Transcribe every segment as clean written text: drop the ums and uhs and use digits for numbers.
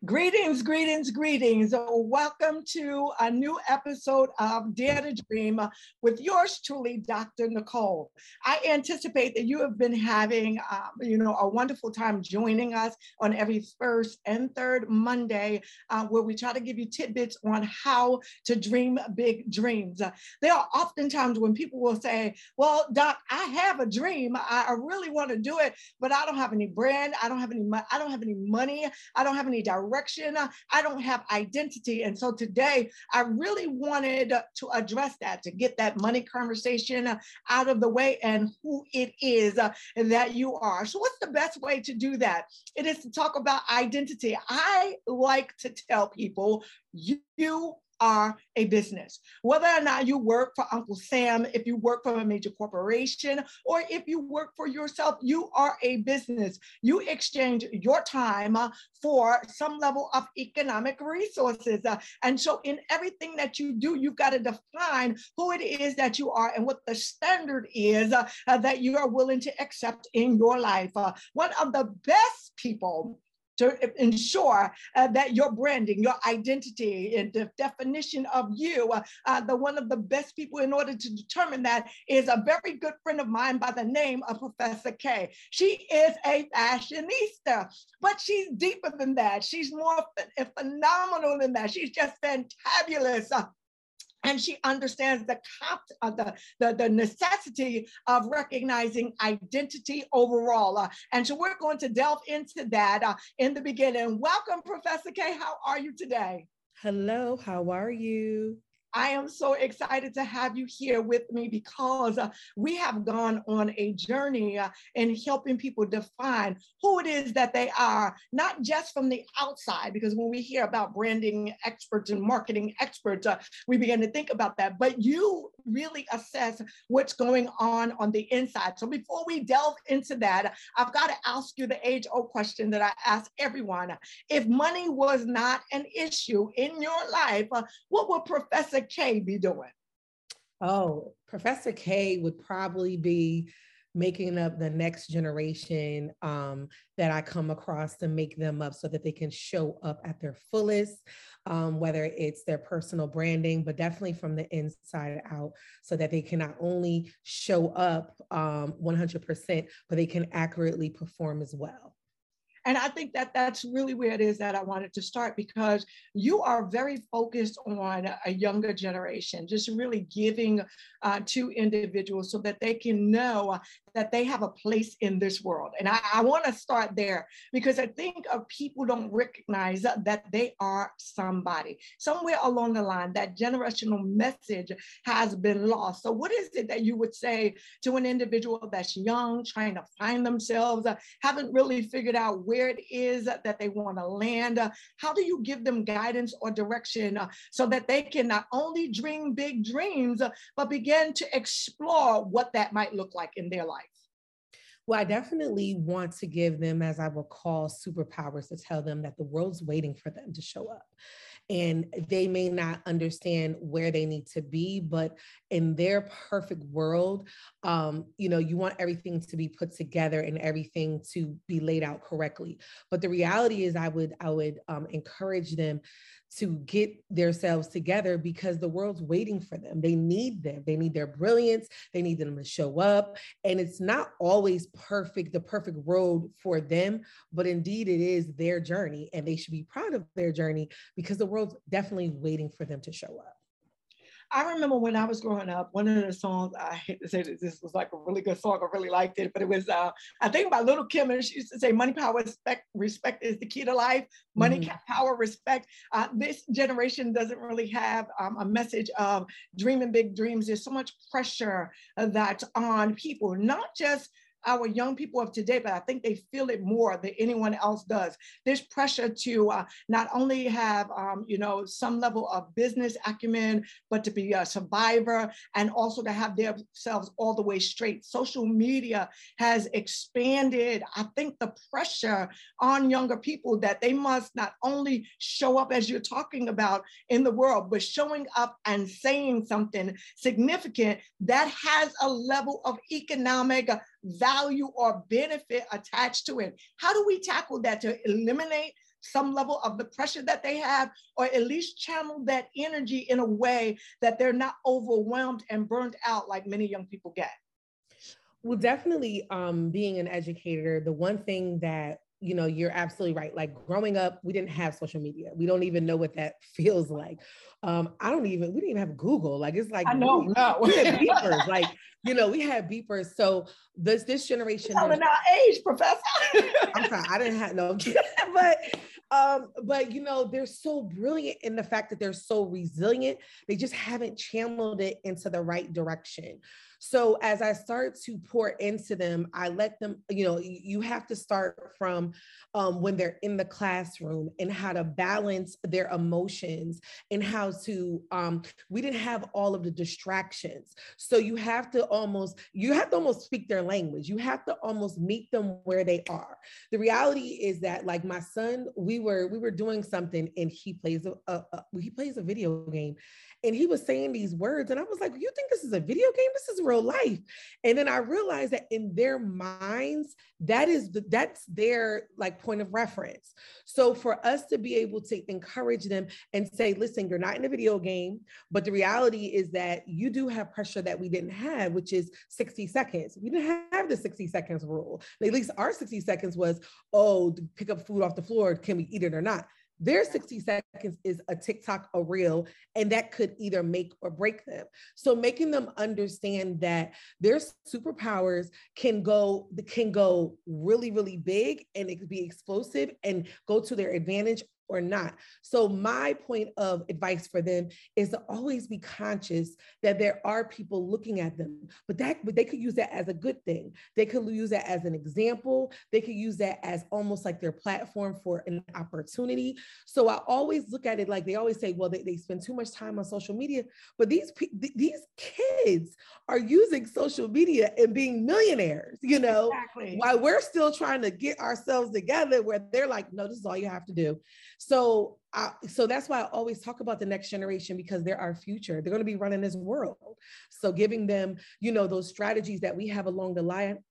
Greetings, greetings, greetings. Welcome to a new episode of Dare to Dream with yours truly, Dr. Nicole. I anticipate that you have been having, a wonderful time joining us on every first and third Monday, where we try to give you tidbits on how to dream big dreams. There are often times when people will say, well, Doc, I have a dream. I really want to do it, but I don't have any brand. I don't have any money. I don't have any direction. I don't have identity. And so today I really wanted to address that, to get that money conversation out of the way and who it is that you are. So what's the best way to do that? It is to talk about identity. I like to tell people you are a business. Whether or not you work for Uncle Sam, if you work for a major corporation, or if you work for yourself, you are a business. You exchange your time for some level of economic resources. And so in everything that you do, you've got to define who it is that you are and what the standard is that you are willing to accept in your life. One of the best people to ensure that your branding, your identity, and the definition of you, one of the best people in order to determine that is a very good friend of mine by the name of Professor K. She is a fashionista, but she's deeper than that. She's more phenomenal than that. She's just fantabulous. And she understands the necessity of recognizing identity overall. And so we're going to delve into that in the beginning. Welcome, Professor K. How are you today? Hello, how are you? I am so excited to have you here with me because we have gone on a journey in helping people define who it is that they are, not just from the outside, because when we hear about branding experts and marketing experts, we begin to think about that, but you really assess what's going on the inside. So before we delve into that, I've got to ask you the age-old question that I ask everyone. If money was not an issue in your life, what would Professor K be doing? Oh, Professor K would probably be making up the next generation that I come across to make them up so that they can show up at their fullest, whether it's their personal branding, but definitely from the inside out so that they can not only show up 100%, but they can accurately perform as well. And I think that that's really where it is that I wanted to start, because you are very focused on a younger generation, just really giving to individuals so that they can know that they have a place in this world. And I want to start there because I think people don't recognize that they are somebody. Somewhere along the line, that generational message has been lost. So what is it that you would say to an individual that's young, trying to find themselves, haven't really figured out where it is that they want to land? How do you give them guidance or direction so that they can not only dream big dreams, but begin to explore what that might look like in their life? Well, I definitely want to give them, as I will call, superpowers to tell them that the world's waiting for them to show up. And they may not understand where they need to be, but in their perfect world, you want everything to be put together and everything to be laid out correctly. But the reality is I would encourage them to get themselves together because the world's waiting for them. They need them. They need their brilliance. They need them to show up. And it's not always the perfect road for them, but indeed it is their journey and they should be proud of their journey because the world's definitely waiting for them to show up. I remember when I was growing up, one of the songs, I hate to say this was like a really good song, I really liked it, but it was, I think about Little Kim, and she used to say, money, power, respect is the key to life. Money, power, respect. This generation doesn't really have a message of dreaming big dreams. There's so much pressure that's on people, not just our young people of today, but I think they feel it more than anyone else does. There's pressure to not only have, some level of business acumen, but to be a survivor and also to have themselves all the way straight. Social media has expanded, I think, the pressure on younger people that they must not only show up as you're talking about in the world, but showing up and saying something significant that has a level of economic value or benefit attached to it. How do we tackle that to eliminate some level of the pressure that they have, or at least channel that energy in a way that they're not overwhelmed and burned out like many young people get? Well, definitely being an educator, the one thing that, you know, you're absolutely right. Like growing up, we didn't have social media. We don't even know what that feels like. We didn't even have Google. Like, it's like, I know, no. we had beepers, like, you know, we had beepers. So this generation. Telling our age, Professor. I'm sorry, I didn't have no, but you know, they're so brilliant in the fact that they're so resilient. They just haven't channeled it into the right direction. So as I start to pour into them, I let them, you know, you have to start from when they're in the classroom and how to balance their emotions and how to, we didn't have all of the distractions. So you have to almost speak their language. You have to almost meet them where they are. The reality is that, like my son, we were doing something and he plays a video game, and he was saying these words, and I was like, you think this is a video game? This is real life. And then I realized that in their minds, that's their like point of reference. So for us to be able to encourage them and say, listen, you're not in a video game, but the reality is that you do have pressure that we didn't have, which is 60 seconds. We didn't have the 60 seconds rule. At least our 60 seconds was, oh, to pick up food off the floor, can we eat it or not? Their 60 seconds is a TikTok, a reel, and that could either make or break them. So making them understand that their superpowers can go really, really big, and it could be explosive and go to their advantage or not. So my point of advice for them is to always be conscious that there are people looking at them, but they could use that as a good thing. They could use that as an example. They could use that as almost like their platform for an opportunity. So I always look at it like, they always say, well, they spend too much time on social media, but these kids are using social media and being millionaires, you know, Exactly. While we're still trying to get ourselves together, where they're like, no, this is all you have to do. So that's why I always talk about the next generation, because they're our future. They're going to be running this world. So giving them, you know, those strategies that we have along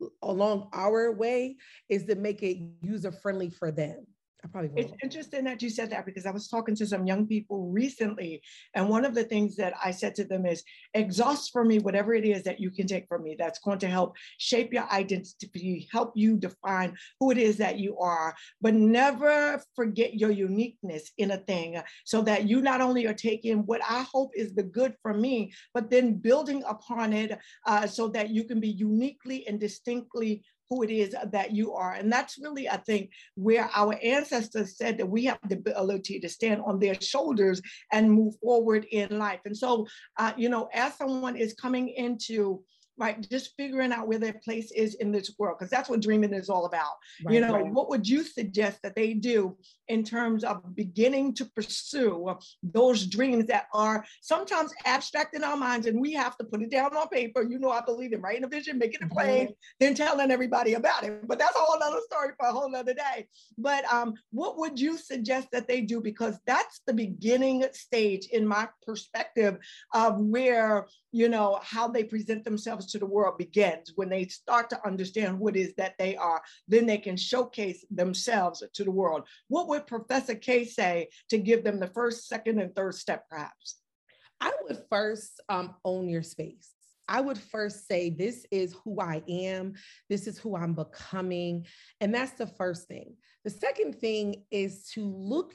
our way is to make it user-friendly for them. It's interesting that you said that, because I was talking to some young people recently, and one of the things that I said to them is, exhaust for me whatever it is that you can take from me that's going to help shape your identity, help you define who it is that you are, but never forget your uniqueness in a thing, so that you not only are taking what I hope is the good from me, but then building upon it so that you can be uniquely and distinctly who it is that you are. And that's really, I think, where our ancestors said that we have the ability to stand on their shoulders and move forward in life. And so, you know, as someone is coming into, right, just figuring out where their place is in this world, because that's what dreaming is all about. Right, you know, right. What would you suggest that they do in terms of beginning to pursue those dreams that are sometimes abstract in our minds, and we have to put it down on paper? You know, I believe in writing a vision, making it plain, then telling everybody about it. But that's a whole other story for a whole other day. But what would you suggest that they do? Because that's the beginning stage, in my perspective, of where, you know, how they present themselves to the world begins. When they start to understand what it is that they are, then they can showcase themselves to the world. What would Professor K say to give them the first, second, and third step, perhaps? I would first own your space. I would first say, this is who I am. This is who I'm becoming. And that's the first thing. The second thing is to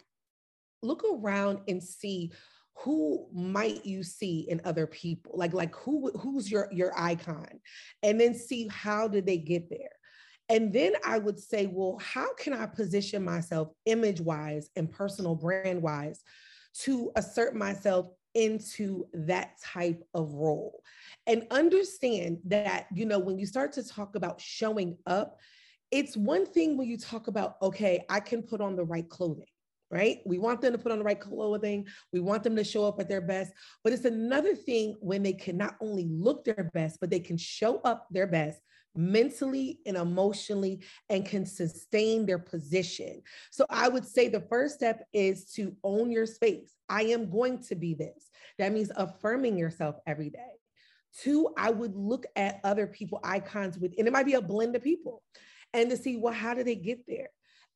look around and see who might you see in other people, like who's your icon, and then see how did they get there. And then I would say, well, how can I position myself image-wise and personal brand-wise to assert myself into that type of role? And understand that, you know, when you start to talk about showing up, it's one thing when you talk about, okay, I can put on the right clothing. Right? We want them to put on the right clothing. We want them to show up at their best. But it's another thing when they can not only look their best, but they can show up their best mentally and emotionally and can sustain their position. So I would say the first step is to own your space. I am going to be this. That means affirming yourself every day. 2, I would look at other people, icons and it might be a blend of people, and to see, well, how did they get there?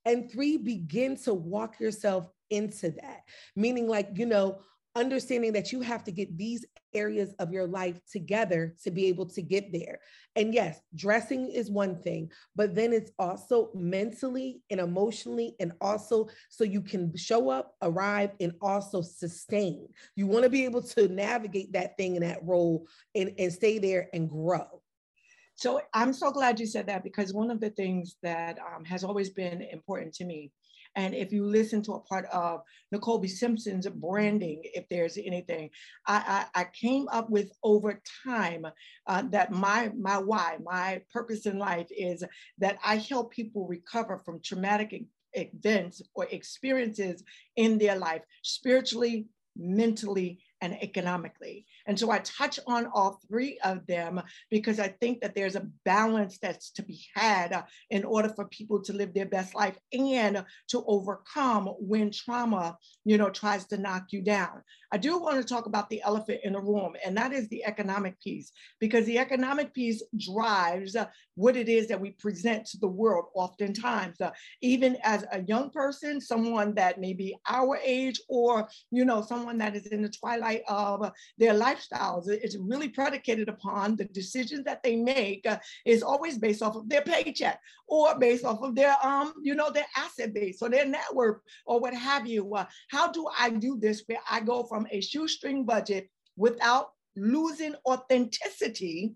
And 3, begin to walk yourself into that. Meaning like, understanding that you have to get these areas of your life together to be able to get there. And yes, dressing is one thing, but then it's also mentally and emotionally, and also so you can show up, arrive, and also sustain. You want to be able to navigate that thing in that role and stay there and grow. So I'm so glad you said that, because one of the things that has always been important to me, and if you listen to a part of Nicole B. Simpson's branding, if there's anything, I came up with over time that my why, my purpose in life is that I help people recover from traumatic events or experiences in their life, spiritually, mentally, and economically. And so I touch on all 3 of them because I think that there's a balance that's to be had in order for people to live their best life and to overcome when trauma, tries to knock you down. I do want to talk about the elephant in the room, and that is the economic piece, because the economic piece drives what it is that we present to the world oftentimes. Even as a young person, someone that may be our age, or, someone that is in the twilight of their lifestyles, it's really predicated upon the decisions that they make is always based off of their paycheck, or based off of their, their asset base or their net worth or what have you. How do I do this where I go from a shoestring budget without losing authenticity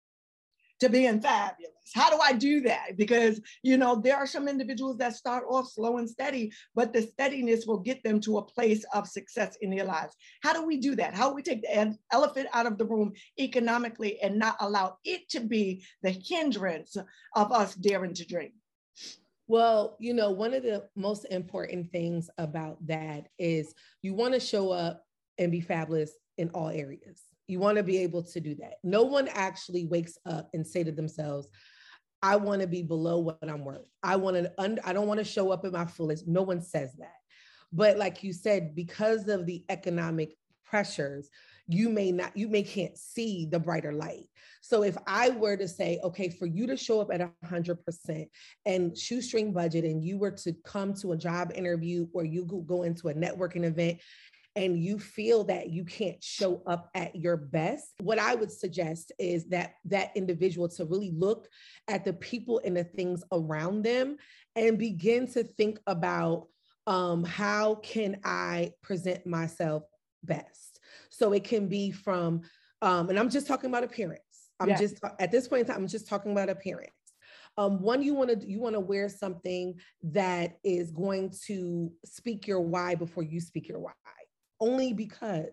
to being fabulous? How do I do that? Because, there are some individuals that start off slow and steady, but the steadiness will get them to a place of success in their lives. How do we do that? How do we take the elephant out of the room economically and not allow it to be the hindrance of us daring to dream? Well, one of the most important things about that is you want to show up and be fabulous in all areas. You want to be able to do that. No one actually wakes up and say to themselves, I want to be below what I'm worth. I don't want to show up at my fullest. No one says that. But like you said, because of the economic pressures, you may can't see the brighter light. So if I were to say, okay, for you to show up at 100% and shoestring budget, and you were to come to a job interview or you go into a networking event, and you feel that you can't show up at your best, what I would suggest is that individual to really look at the people and the things around them and begin to think about how can I present myself best? So it can be from, and I'm just talking about appearance. At this point in time, I'm just talking about appearance. One, you want to wear something that is going to speak your why before you speak your why. Only because,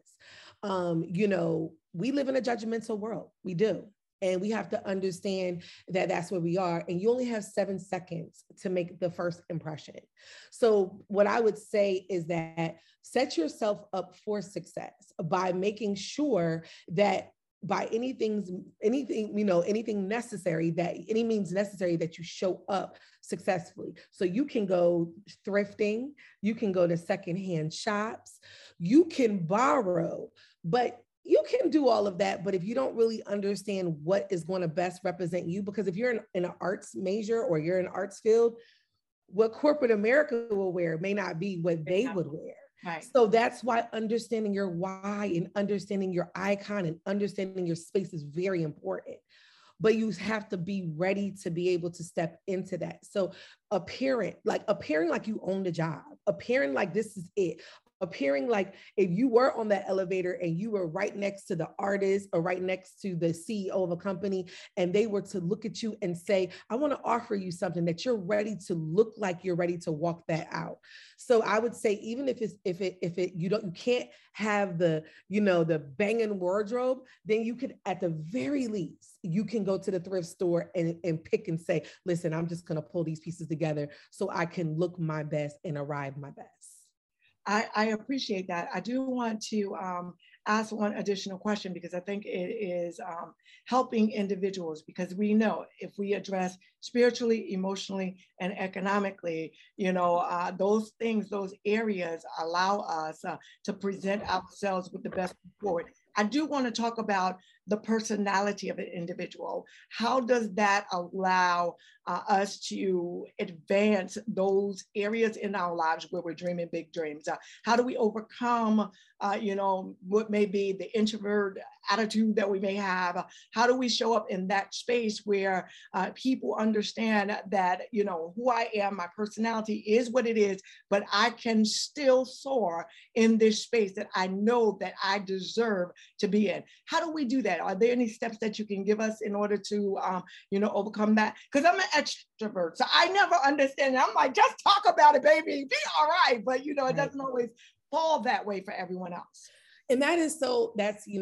we live in a judgmental world. We do. And we have to understand that that's where we are. And you only have 7 seconds to make the first impression. So what I would say is that set yourself up for success by making sure that by anything necessary, that any means necessary, that you show up successfully. So you can go thrifting, you can go to secondhand shops, you can borrow, but you can do all of that. But if you don't really understand what is going to best represent you, because if you're in an arts major or you're in an arts field, what corporate America will wear may not be what they would wear. Right. So that's why understanding your why and understanding your icon and understanding your space is very important. But you have to be ready to be able to step into that. So appearing like you own the job, appearing like this is it. Appearing like if you were on that elevator and you were right next to the artist or right next to the CEO of a company, and they were to look at you and say, I want to offer you something, that you're ready to look like you're ready to walk that out. So I would say, even if you can't have the banging wardrobe, then you could, at the very least, you can go to the thrift store and pick and say, listen, I'm just going to pull these pieces together so I can look my best and arrive my best. I appreciate that. I do want to ask one additional question, because I think it is helping individuals, because we know if we address spiritually, emotionally, and economically, those things, those areas allow us to present ourselves with the best forward. I do want to talk about the personality of an individual. How does that allow us to advance those areas in our lives where we're dreaming big dreams? How do we overcome, what may be the introvert attitude that we may have? How do we show up in that space where people understand that, who I am, my personality is what it is, but I can still soar in this space that I know that I deserve to be in? How do we do that? Are there any steps that you can give us in order to, overcome that? Because I'm an extrovert, so I never understand. I'm like, just talk about it, baby, be all right. But, it doesn't always fall that way for everyone else. And that's so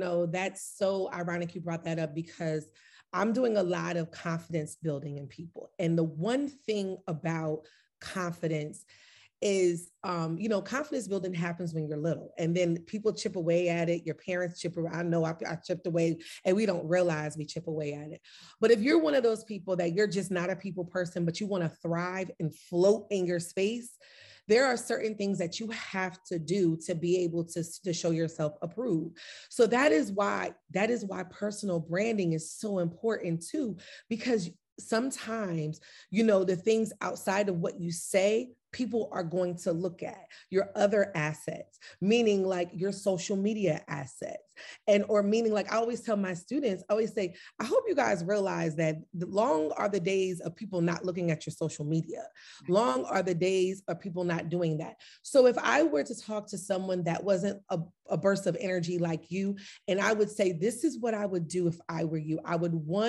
ironic you brought that up, because I'm doing a lot of confidence building in people. And the one thing about confidence is, confidence building happens when you're little, and then people chip away at it. Your parents chip away. I know I chipped away, and we don't realize we chip away at it. But if you're one of those people that you're just not a people person, but you want to thrive and float in your space, there are certain things that you have to do to be able to show yourself approved. So that is why personal branding is so important too, because sometimes, the things outside of what you say, people are going to look at your other assets, meaning like your social media assets. Or meaning, like I always tell my students, I always say, I hope you guys realize that long are the days of people not looking at your social media. Long are the days of people not doing that. So if I were to talk to someone that wasn't a burst of energy like you, and I would say, this is what I would do if I were you. I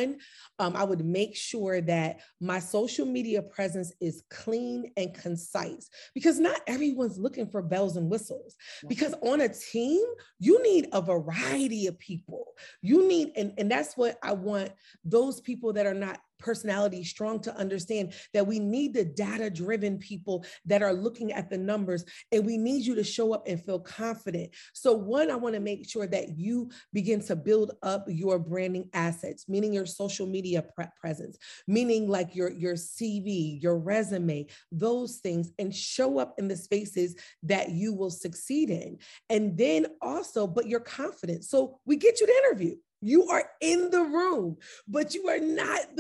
would make sure that my social media presence is clean and concise, because not everyone's looking for bells and whistles. Because on a team, you need a variety of people. You need, and that's what I want those people that are not personality strong to understand, that we need the data-driven people that are looking at the numbers, and we need you to show up and feel confident. So one, I want to make sure that you begin to build up your branding assets, meaning your social media presence, meaning like your CV, your resume, those things, and show up in the spaces that you will succeed in. And then also, but you're confident. So we get you the interview. You are in the room, but you are not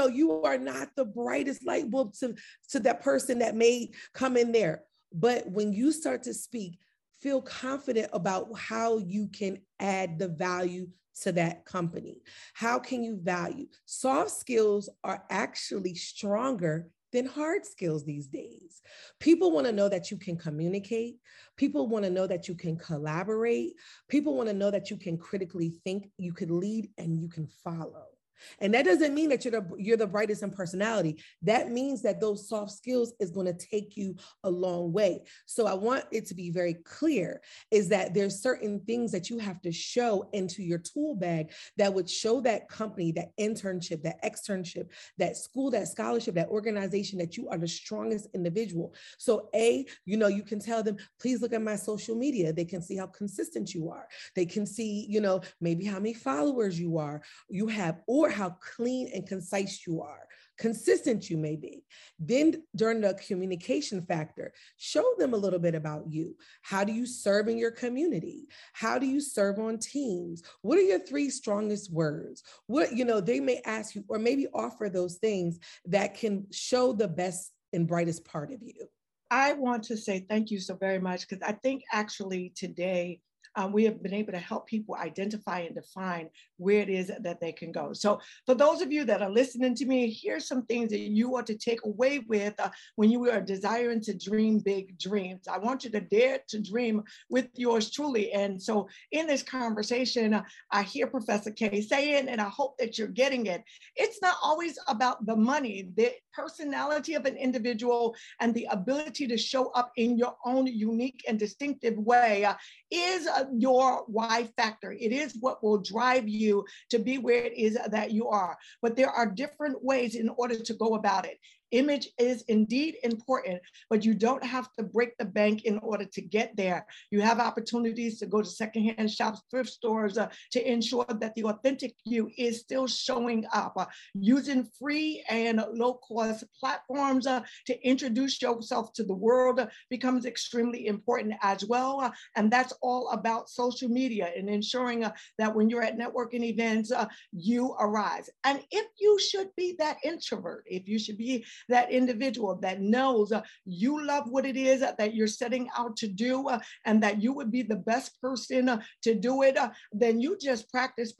the brightest light bulb to that person that may come in there. But when you start to speak, feel confident about how you can add the value to that company. How can you value? Soft skills are actually stronger than hard skills these days. People want to know that you can communicate. People want to know that you can collaborate. People want to know that you can critically think, you can lead, and you can follow. And that doesn't mean that you're the brightest in personality. That means that those soft skills is going to take you a long way. So I want it to be very clear is that there's certain things that you have to show into your tool bag that would show that company, that internship, that externship, that school, that scholarship, that organization, that you are the strongest individual. So you can tell them, please look at my social media. They can see how consistent you are. They can see, maybe how many followers you have, or how clean and concise you are, consistent you may be. Then during the communication factor, show them a little bit about you. How do you serve in your community? How do you serve on teams? What are your 3 strongest words? They may ask you, or maybe offer those things that can show the best and brightest part of you. I want to say thank you so very much, because I think actually today, we have been able to help people identify and define where it is that they can go. So for those of you that are listening to me, here's some things that you ought to take away with when you are desiring to dream big dreams. I want you to dare to dream with yours truly. And so in this conversation, I hear Professor K saying, and I hope that you're getting it, it's not always about the money. The personality of an individual and the ability to show up in your own unique and distinctive way is your why factor. It is what will drive you to be where it is that you are. But there are different ways in order to go about it. Image is indeed important, but you don't have to break the bank in order to get there. You have opportunities to go to secondhand shops, thrift stores, to ensure that the authentic you is still showing up. Using free and low-cost platforms to introduce yourself to the world becomes extremely important as well. And that's all about social media and ensuring that when you're at networking events, you arise. And if you should be that introvert, if you should be that individual that knows you love what it is that you're setting out to do, and that you would be the best person to do it, then you just practice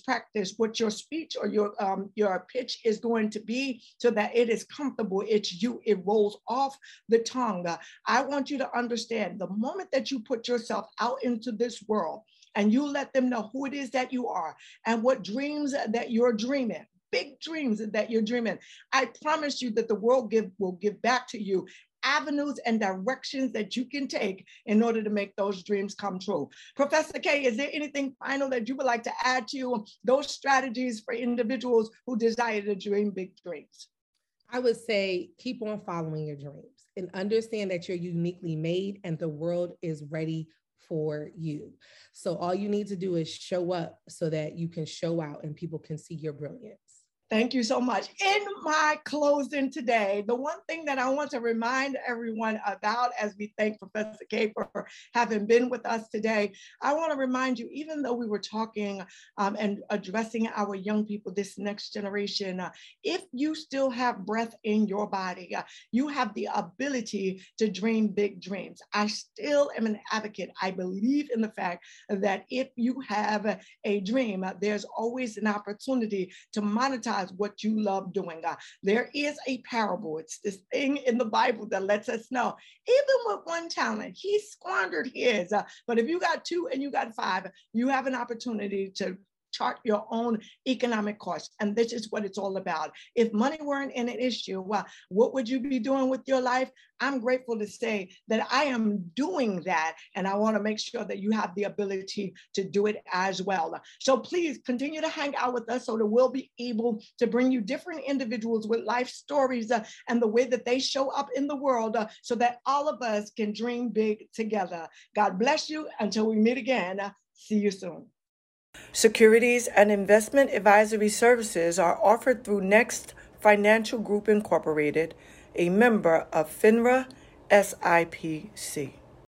what your speech or your pitch is going to be, so that it is comfortable. It's you. It rolls off the tongue. I want you to understand, the moment that you put yourself out into this world and you let them know who it is that you are and what dreams that you're dreaming, big dreams that you're dreaming, I promise you that the world will give back to you avenues and directions that you can take in order to make those dreams come true. Professor K, is there anything final that you would like to add to those strategies for individuals who desire to dream big dreams? I would say keep on following your dreams and understand that you're uniquely made and the world is ready for you. So all you need to do is show up so that you can show out and people can see your brilliance. Thank you so much. In my closing today, the one thing that I want to remind everyone about, as we thank Professor K for having been with us today, I want to remind you, even though we were talking and addressing our young people, this next generation, if you still have breath in your body, you have the ability to dream big dreams. I still am an advocate. I believe in the fact that if you have a dream, there's always an opportunity to monetize what you love doing. There is a parable. It's this thing in the Bible that lets us know, even with one talent, he squandered his. But if you got 2 and you got 5, you have an opportunity to chart your own economic costs. And this is what it's all about. If money weren't an issue, well, what would you be doing with your life? I'm grateful to say that I am doing that. And I want to make sure that you have the ability to do it as well. So please continue to hang out with us so that we'll be able to bring you different individuals with life stories and the way that they show up in the world so that all of us can dream big together. God bless you. Until we meet again, see you soon. Securities and investment advisory services are offered through Next Financial Group Incorporated, a member of FINRA SIPC.